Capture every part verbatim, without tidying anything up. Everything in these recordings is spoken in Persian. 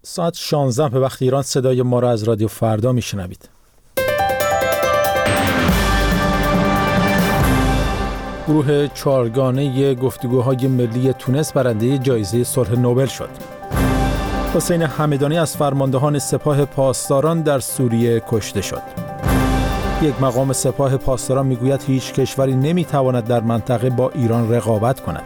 ساعت شانزده به وقت ایران صدای ما را از رادیو فردا میشنوید. گروه چهارگانه گفتگوهای ملی تونس برنده جایزه صلح نوبل شد. حسین همدانی از فرماندهان سپاه پاسداران در سوریه کشته شد. یک مقام سپاه پاسداران میگوید هیچ کشوری نمیتواند در منطقه با ایران رقابت کند.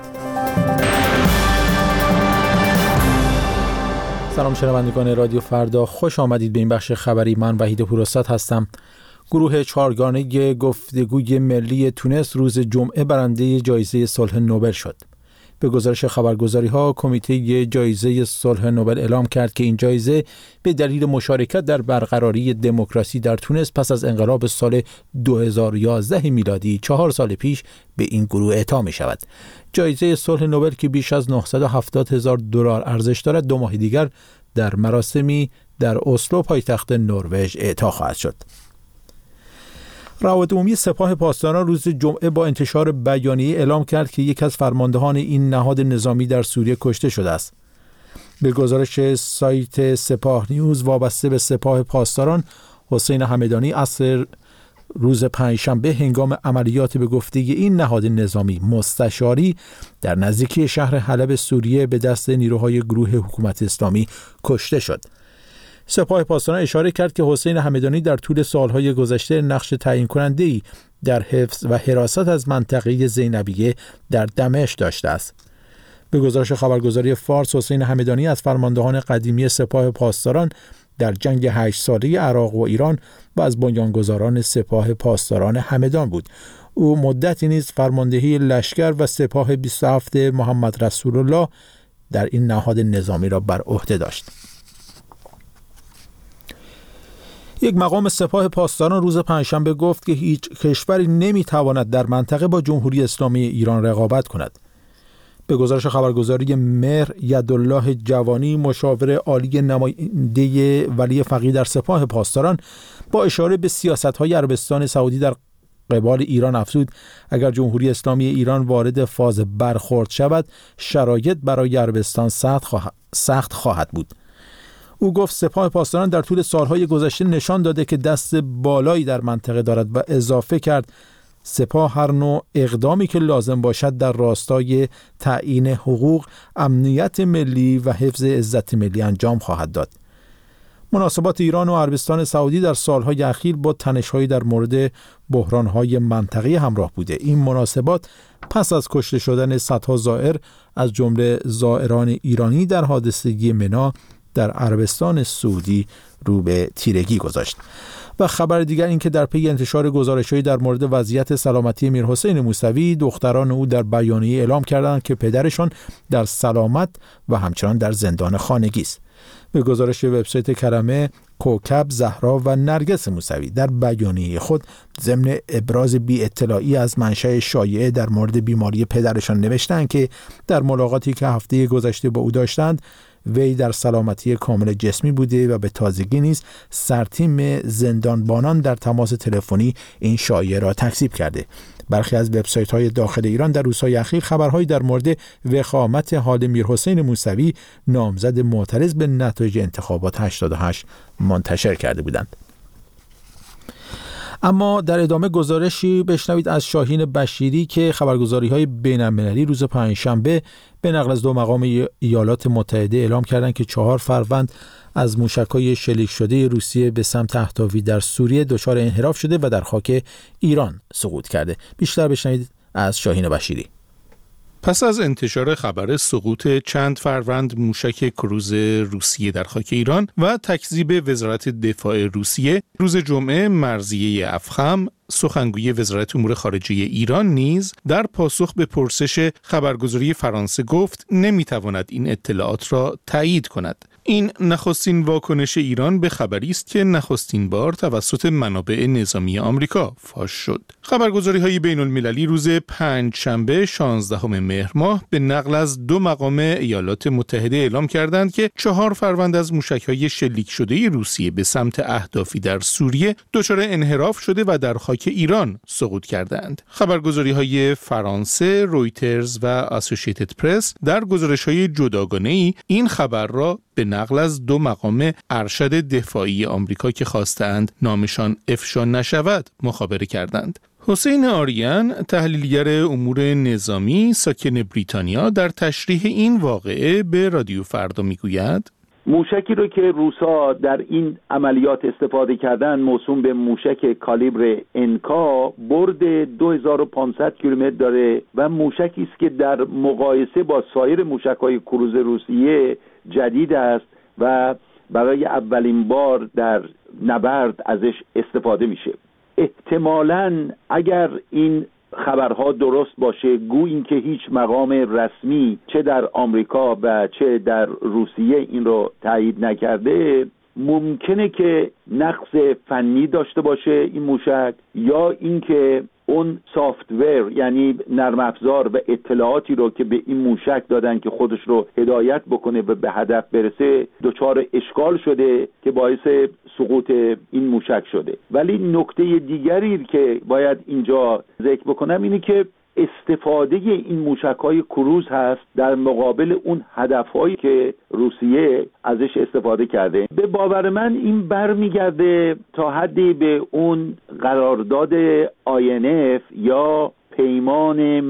سلام شنوندگان رادیو فردا، خوش آمدید به این بخش خبری. من وحید پوراستاد هستم. گروه چهارگانه گفتگوی ملی تونس روز جمعه برنده جایزه صلح نوبل شد. به گزارش خبرگزاری‌ها، کمیته جایزه صلح نوبل اعلام کرد که این جایزه به دلیل مشارکت در برقراری دموکراسی در تونس پس از انقلاب سال دو هزار و یازده میلادی چهار سال پیش به این گروه اعطا می‌شود. جایزه صلح نوبل که بیش از نهصد و هفتاد هزار دلار ارزش دارد، دو ماه دیگر در مراسمی در اسلو پایتخت نروژ اعطا خواهد شد. روابط عمومی سپاه پاسداران روز جمعه با انتشار بیانیه اعلام کرد که یک از فرماندهان این نهاد نظامی در سوریه کشته شده است. به گزارش سایت سپاه نیوز وابسته به سپاه پاسداران، حسین همدانی عصر روز پنجشنبه هنگام عملیات به گفته این نهاد نظامی مستشاری در نزدیکی شهر حلب سوریه به دست نیروهای گروه حکومت اسلامی کشته شد. سپاه پاسداران اشاره کرد که حسین همدانی در طول سالهای گذشته نقش تعیین کننده‌ای در حفظ و حراست از منطقه زینبیه در دمشق داشته است. به گزارش خبرگزاری فارس، حسین همدانی از فرماندهان قدیمی سپاه پاسداران در جنگ هشت ساله عراق و ایران و از بنیانگذاران سپاه پاسداران همدان بود. او مدتی نیز فرماندهی لشکر و سپاه بیست و هفت محمد رسول الله در این نهاد نظامی را بر عهده داشت. یک مقام سپاه پاسداران روز پنجشنبه گفت که هیچ کشوری نمیتواند در منطقه با جمهوری اسلامی ایران رقابت کند. به گزارش خبرگزاری مهر، یدالله جوانی، مشاور عالی نماینده ولی فقیه در سپاه پاسداران، با اشاره به سیاست‌های عربستان سعودی در قبال ایران افزود اگر جمهوری اسلامی ایران وارد فاز برخورد شود، شرایط برای عربستان سخت خواهد, سخت خواهد بود. او گفت سپاه پاسداران در طول سالهای گذشته نشان داده که دست بالایی در منطقه دارد و اضافه کرد سپاه هر نوع اقدامی که لازم باشد در راستای تعیین حقوق، امنیت ملی و حفظ عزت ملی انجام خواهد داد. مناسبات ایران و عربستان سعودی در سالهای اخیر با تنش‌هایی در مورد بحران‌های منطقه‌ای همراه بوده. این مناسبات پس از کشته شدن صدها زائر از جمله زائران ایرانی در حادثه منا در عربستان سعودی رو به تیرگی گذاشت. و خبر دیگر این که در پی انتشار گزارش‌هایی در مورد وضعیت سلامتی میرحسین موسوی، دختران او در بیانیه اعلام کردند که پدرشان در سلامت و همچنان در زندان خانگی است. به گزارش وبسایت کرمه، کوکب، زهرا و نرگس موسوی در بیانیه خود ضمن ابراز بی اطلاعی از منشأ شایعه در مورد بیماری پدرشان نوشتند که در ملاقاتی که هفته گذشته با او داشتند، وی در سلامتی کامل جسمی بوده و به تازگی نیز سرتیم زندانبانان در تماس تلفنی این شایعه را تکذیب کرده. برخی از وبسایت‌های داخل ایران در روزهای اخیر خبرهایی در مورد وخامت حال میرحسین موسوی، نامزد معترض به نتایج انتخابات هشتاد و هشت، منتشر کرده بودند. اما در ادامه گزارشی بشنوید از شاهین بشیری که خبرگزاری‌های بین‌المللی روز پنجشنبه به نقل از دو مقام ایالات متحده اعلام کردند که چهار فروند از موشک‌های شلیک شده روسیه به سمت اهدافی در سوریه دچار انحراف شده و در خاک ایران سقوط کرده. بیشتر بشنوید از شاهین بشیری. پس از انتشار خبر سقوط چند فروند موشک کروز روسیه در خاک ایران و تکذیب وزارت دفاع روسیه، روز جمعه مرضیه افخم، سخنگوی وزارت امور خارجه ایران نیز در پاسخ به پرسش خبرگزاری فرانسه گفت نمیتواند این اطلاعات را تایید کند. این نخستین واکنش ایران به خبری است که نخستین بار توسط منابع نظامی آمریکا فاش شد. خبرگزاری‌های بین‌المللی روز پنجشنبه شانزدهم مهر ماه به نقل از دو مقام ایالات متحده اعلام کردند که چهار فروند از موشک‌های شلیک شده روسیه به سمت اهدافی در سوریه دچار انحراف شده و در خاک ایران سقوط کردند. خبرگزاری‌های فرانسه، رویترز و اسوسییتد پرس در گزارش‌های جداگانه‌ای این خبر را به نقل از دو مقام ارشد دفاعی آمریکا که خواستند نامشان افشا نشود مخابره کردند. حسین آریان، تحلیلگر امور نظامی ساکن بریتانیا، در تشریح این واقعه به رادیو فردا میگوید: موشکی رو که روسا در این عملیات استفاده کردن موسوم به موشک کالیبر انکا، برد دو هزار و پانصد کیلومتر داره و موشکی است که در مقایسه با سایر موشک‌های کروز روسیه جدید است و برای اولین بار در نبرد ازش استفاده میشه. احتمالاً اگر این خبرها درست باشه، گو این که هیچ مقام رسمی چه در آمریکا و چه در روسیه این رو تایید نکرده، ممکنه که نقص فنی داشته باشه این موشک، یا اینکه اون سافت‌ور یعنی نرم افزار و اطلاعاتی رو که به این موشک دادن که خودش رو هدایت بکنه و به هدف برسه دچار اشکال شده که باعث سقوط این موشک شده. ولی نکته دیگری که باید اینجا ذکر بکنم اینه که استفاده این موشک‌های کروز هست در مقابل اون هدف‌هایی که روسیه ازش استفاده کرده. به باور من این برمیگرده تا حدی به اون قرارداد آی ان اف یا پیمان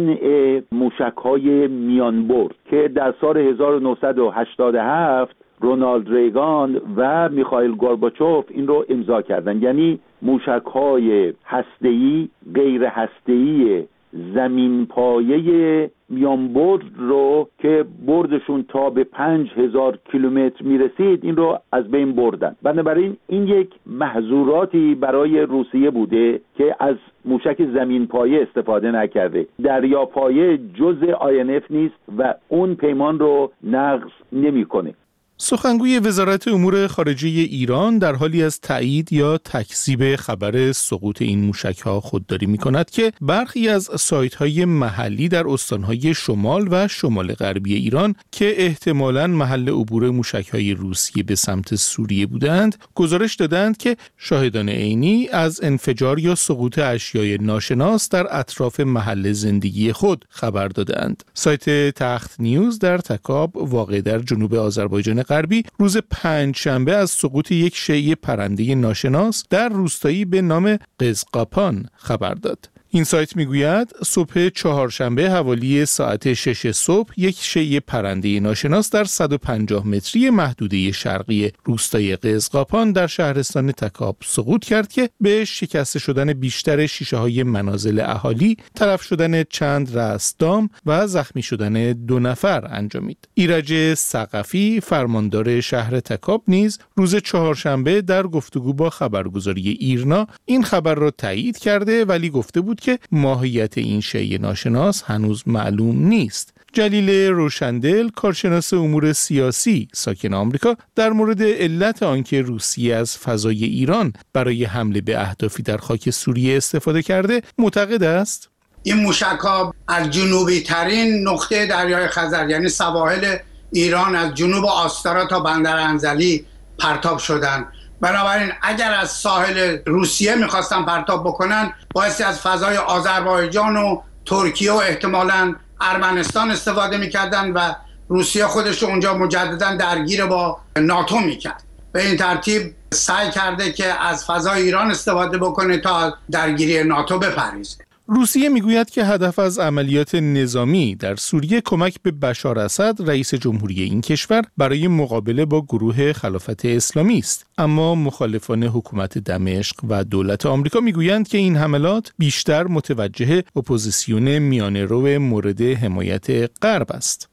منع موشک‌های میانبرد که در سال هزار و نهصد و هشتاد و هفت رونالد ریگان و میخائیل گورباچوف این رو امضا کردن. یعنی موشک‌های هسته‌ای، غیر هسته‌ای زمین پایه میانبرد رو که بردشون تا به پنج هزار کیلومتر میرسید این رو از بین بردن. بنابراین این یک محظوراتی برای روسیه بوده که از موشک زمین پایه استفاده نکرده. دریا پایه جزء آی ان اف نیست و اون پیمان رو نقض نمیکنه. سخنگوی وزارت امور خارجه ایران در حالی از تایید یا تکذیب خبر سقوط این موشک‌ها خودداری می‌کند که برخی از سایت‌های محلی در استان‌های شمال و شمال غربی ایران که احتمالاً محل عبور موشک‌های روسیه به سمت سوریه بودند، گزارش دادند که شاهدان عینی از انفجار یا سقوط اشیاء ناشناس در اطراف محل زندگی خود خبر دادند. سایت تخت نیوز در تکاب واقع در جنوب آذربایجان غربی روز پنجشنبه از سقوط یک شیء پرنده ناشناس در روستایی به نام قزقاپان خبر داد. این سایت میگوید صبح چهارشنبه حوالی ساعت شش صبح یک شیء پرنده ناشناس در صد و پنجاه متری محدوده شرقی روستای قزقاپان در شهرستان تکاب سقوط کرد که به شکسته شدن بیشتر شیشه‌های منازل اهالی، تلف شدن چند رستام و زخمی شدن دو نفر انجامید. ایرج ثقفی فرماندار شهر تکاب نیز روز چهارشنبه در گفتگو با خبرگزاری ایرنا این خبر را تایید کرده ولی گفته بود که ماهیت این شیء ناشناس هنوز معلوم نیست. جلیل روشندل، کارشناس امور سیاسی ساکن آمریکا، در مورد علت آنکه روسیه از فضای ایران برای حمله به اهدافی در خاک سوریه استفاده کرده معتقد است: این موشک‌ها از جنوبی ترین نقطه دریای خزر یعنی سواحل ایران از جنوب آستارا تا بندر انزلی پرتاب شدند. بنابراین اگر از ساحل روسیه میخواستن پرتاب بکنن بایستی از فضای آذربایجان و ترکیه و احتمالاً ارمنستان استفاده میکردن و روسیه خودش رو اونجا مجددا درگیر با ناتو میکرد. به این ترتیب سعی کرده که از فضای ایران استفاده بکنه تا درگیری ناتو بپریزه. روسیه میگوید که هدف از عملیات نظامی در سوریه کمک به بشار اسد رئیس جمهوری این کشور برای مقابله با گروه خلافت اسلامی است. اما مخالفان حکومت دمشق و دولت آمریکا میگویند که این حملات بیشتر متوجه اپوزیسیون میانه‌رو مورد حمایت غرب است.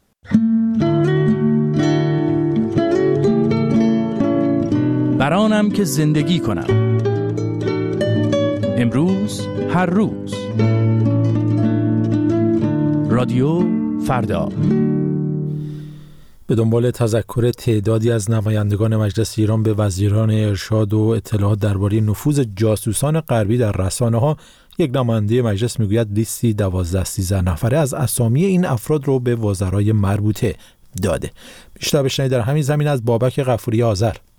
برانم که زندگی کنم. امروز هر روز. رادیو فردا. به دنبال تذکر تعدادی از نمایندگان مجلس ایران به وزیران ارشاد و اطلاعات درباره نفوذ جاسوسان غربی در رسانه‌ها، یک نماینده مجلس میگوید لیستی دوازده سیزده نفره از اسامی این افراد رو به وزرای مربوطه داده. بیشتر بشنوید در همین زمین از بابک غفوری آذر.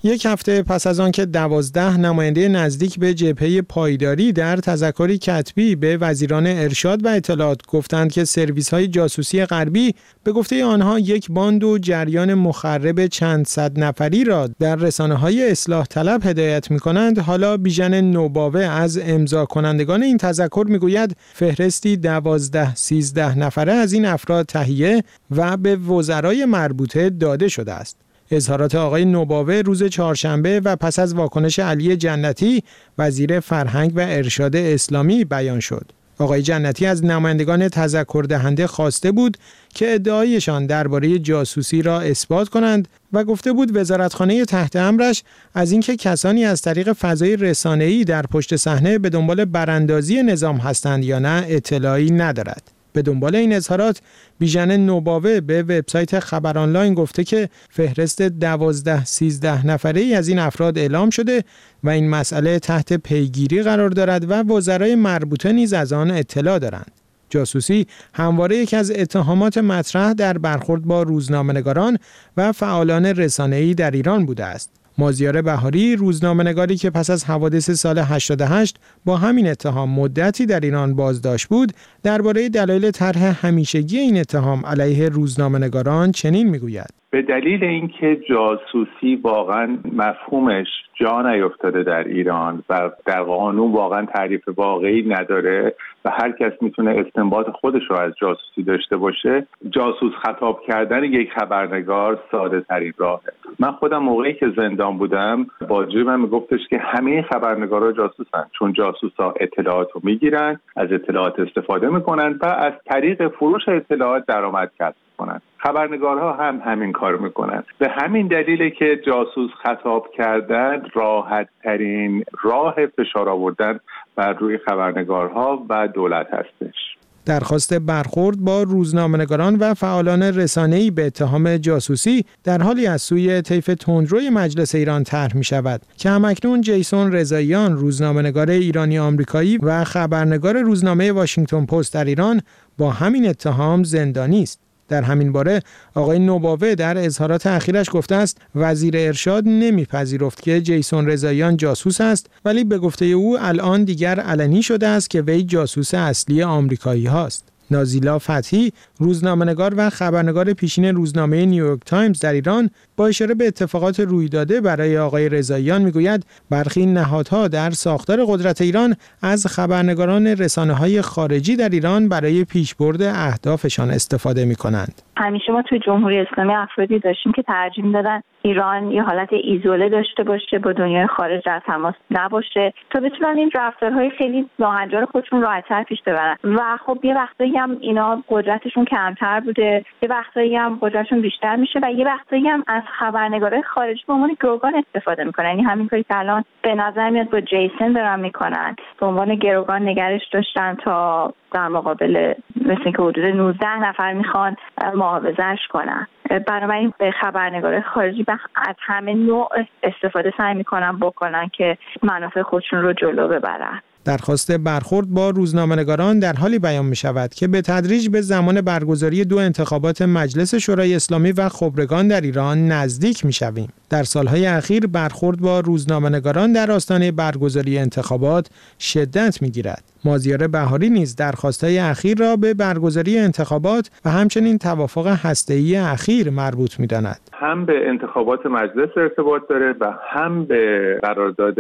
یک هفته پس از آن که دوازده نماینده نزدیک به جبهه پایداری در تذکری کتبی به وزیران ارشاد و اطلاعات گفتند که سرویس‌های جاسوسی غربی به گفته آنها یک باند و جریان مخرب چند صد نفری را در رسانه‌های اصلاح طلب هدایت می‌کنند، حالا بیژن نوباوه از امضا کنندگان این تذکر می‌گوید فهرستی دوازده سیزده نفره از این افراد تهیه و به وزرای مربوطه داده شده است. اظهارات آقای نوباوه روز چهارشنبه و پس از واکنش علی جنتی وزیر فرهنگ و ارشاد اسلامی بیان شد. آقای جنتی از نمایندگان تذکر دهنده خواسته بود که ادعایشان درباره جاسوسی را اثبات کنند و گفته بود وزارتخانه تحت امرش از اینکه کسانی از طریق فضای رسانه‌ای در پشت صحنه به دنبال براندازی نظام هستند یا نه اطلاعی ندارد. به دنبال این اظهارات بیژن نوباوه به وبسایت خبر آنلاین گفته که فهرست دوازده سیزده نفره‌ای از این افراد اعلام شده و این مسئله تحت پیگیری قرار دارد و وزرای مربوطه نیز از آن اطلاع دارند. جاسوسی همواره یکی از اتهامات مطرح در برخورد با روزنامه‌نگاران و فعالان رسانه‌ای در ایران بوده است. مازیار بهاری، روزنامه‌نگاری که پس از حوادث سال هشتاد و هشت با همین اتهام مدتی در ایران بازداشت بود، درباره دلایل طرح همیشگی این اتهام علیه روزنامه‌نگاران چنین میگوید: به دلیل اینکه جاسوسی واقعا مفهومش جا نیفتاده در ایران و در قانون واقعا تعریف واقعی نداره و هر کس میتونه استنباط خودش رو از جاسوسی داشته باشه، جاسوس خطاب کردن یک خبرنگار ساده ترین راهه. من خودم موقعی که زندان بودم بازجوی من میگفتش که همه خبرنگارا جاسوسن، چون جاسوسا اطلاعات رو میگیرن، از اطلاعات استفاده میکنن و از طریق فروش اطلاعات درآمد کسب میکنن. خبرنگارها هم همین کار میکنن. به همین دلیله که جاسوس خطاب کردن راحت ترین راه فشار آوردن بر روی خبرنگارها و دولت هستش. درخواست برخورد با روزنامه‌نگاران و فعالان رسانه‌ای به اتهام جاسوسی در حالی از سوی طیف تندروی مجلس ایران طرح می‌شود که همکنون جیسون رضاییان، روزنامه‌نگار ایرانی آمریکایی و خبرنگار روزنامه واشنگتن پست در ایران، با همین اتهام زندانی است. در همین باره آقای نوباوه در اظهارات اخیرش گفته است وزیر ارشاد نمیپذیرفت که جیسون رضاییان جاسوس است، ولی به گفته او الان دیگر علنی شده است که وی جاسوس اصلی آمریکایی هاست. نازیلا فتحی، روزنامه‌نگار و خبرنگار پیشین روزنامه نیویورک تایمز در ایران، با اشاره به اتفاقات روی داده برای آقای رضاییان میگوید برخی نهادها در ساختار قدرت ایران از خبرنگاران رسانه‌های خارجی در ایران برای پیشبرد اهدافشان استفاده می‌کنند. همیشه ما توی جمهوری اسلامی افرادی داشتیم که ترجیح دادن ایران یه حالت ایزوله داشته باشه، با دنیای خارج در تماس نباشه تا بتونن این رفتارهای خیلی ناهنجار خودشون راحت‌تر پیش ببرن. و خب یه وقتایی هم اینا قدرتشون کمتر بوده، یه وقتایی هم قدرتشون بیشتر میشه و یه وقتایی هم از خبرنگارای خارجی به عنوان گروگان استفاده میکنن. یعنی همین کاری که الان به نظر میاد با جیسن دارن میکنن، به عنوان گروگان نگرش داشتن تا در مقابل مثل که حدود نوزده نفر میخوان محافظه‌اش کنن. بنابراین به خبرنگارای خارجی از همه نوع استفاده سعی میکنن بکنن که منافع خودشون رو جلو ببرن. درخواست برخورد با روزنامه‌نگاران در حالی بیان می شود که به تدریج به زمان برگزاری دو انتخابات مجلس شورای اسلامی و خبرگان در ایران نزدیک می شویم. در سالهای اخیر برخورد با روزنامه‌نگاران در آستانه برگزاری انتخابات شدت می گیرد. مازیار بهاری نیز درخواست‌های اخیر را به برگزاری انتخابات و همچنین توافق هسته‌ای اخیر مربوط می‌داند. هم به انتخابات مجلس ارتباط داره و هم به قرارداد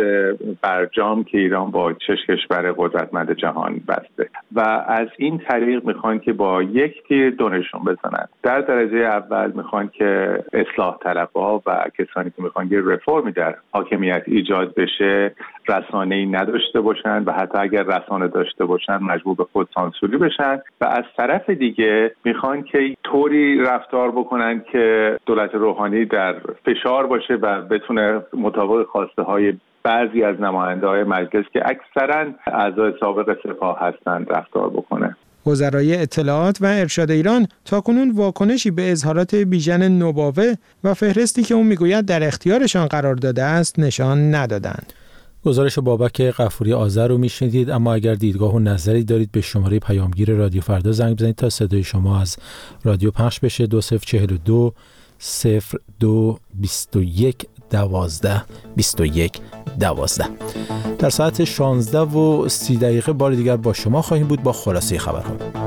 برجام که ایران با شش کشور قدرتمند جهان بسته و از این طریق میخوان که با یک تیر دو نشون بزنن. در درجه اول میخوان که اصلاح طلبها و کسانی که میخوان یه رفرمی در حاکمیت ایجاد بشه رسانه‌ای نداشته باشن و حتی اگر رسانه داشته باشن مجبور به خود سانسوری بشن و از طرف دیگه میخوان که طوری رفتار بکنن که دولت روحانی در فشار باشه و بتونه مطابق خواسته های بعضی از نماینده های مجلس که اکثرا اعضای سابق سپاه هستند رفتار بکنه. وزرای اطلاعات و ارشاد ایران تاکنون واکنشی به اظهارات بیژن نوباوه و فهرستی که اون میگوید در اختیارشان قرار داده است نشان ندادند. گزارش بابک غفوری آذر رو میشنیدید. اما اگر دیدگاه و نظری دارید به شماره پیامگیر رادیو فردا زنگ بزنید تا صدای شما از رادیو پخش بشه. دو صفر چهل و دو صفر دو بیست و یک دوازده بیست و یک دوازده. در ساعت شانزده و سی دقیقه بار دیگر با شما خواهیم بود با خلاصه خبرها.